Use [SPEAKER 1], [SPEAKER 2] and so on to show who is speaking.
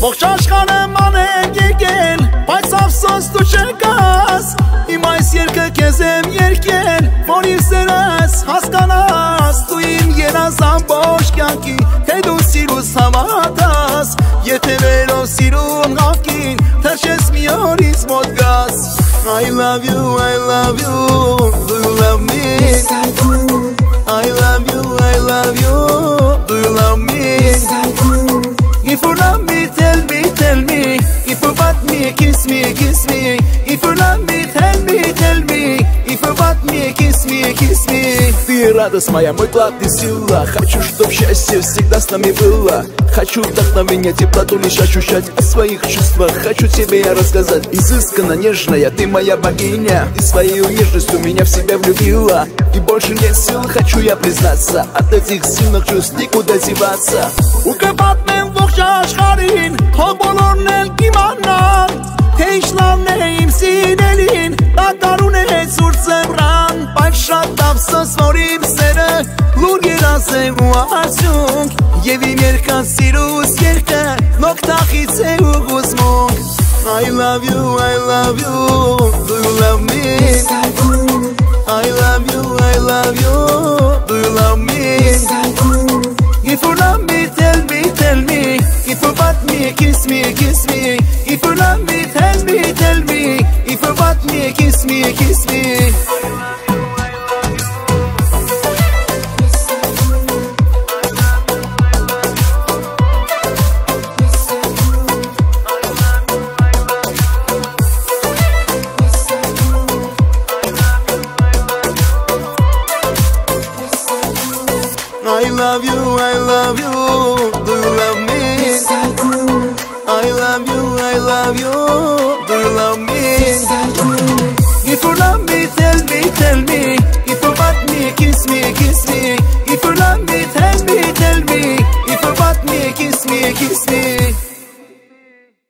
[SPEAKER 1] Ողջ աշխարհը մանեք եկել, բայց ափսոս դու չկաս։ Իմ այս երգը քեզ եմ երգել, որ իր սերս հասկանաս։ Դու իմ երազ ամբողջ կյանքի, թե դու սիրուս հավատաս։ Եթե վերով սիրուն հավքին, թրջես մի օր ինձ մոտ գաս։ I love you, I love you, do you love me?
[SPEAKER 2] Yes I do.
[SPEAKER 1] I love you, I love you, do you love me?
[SPEAKER 2] Yes I do.
[SPEAKER 1] If you love me, tell me, tell me. If you want me, kiss me, kiss me. If you love me, tell me, tell me. If you want me, kiss me, kiss me. Ты радость моя, мой клад и сила. Хочу, чтоб счастье всегда с нами было. Хочу вдохновения, теплоту лишь ощущать о своих чувствах. Хочу тебе я рассказать. Изысканно нежная, ты моя богиня. Ты своей нежностью меня в себя влюбила. И больше нет сил, хочу я признаться. От этих сильных чувств никуда деваться. Աշխարհին թող բոլորն էլ կիմանան, թե ինչ լավն է իմ սիրելին, դա տարուն է սուր ձմռան, բայց շատ ափսոս որ իմ սերը լուր երազ է ու արդյունք, եւ իմ երկան սիրուս երկը նոկտախից է ու գուսմունք։ I love you, I love you, do you love me?
[SPEAKER 2] Yes I do.
[SPEAKER 1] I love you, I love you, do you love me?
[SPEAKER 2] Yes I do.
[SPEAKER 1] If you love me, tell me, tell me. If you want me, kiss me, kiss me. If you love me, tell me, tell me. If you want me, kiss me, kiss me. I love you, I love you, do you love me?
[SPEAKER 2] Yes I do.
[SPEAKER 1] I love you, I love you, do you love me?
[SPEAKER 2] Yes I do.
[SPEAKER 1] If you love me, tell me, tell me. If you want me, kiss me, kiss me.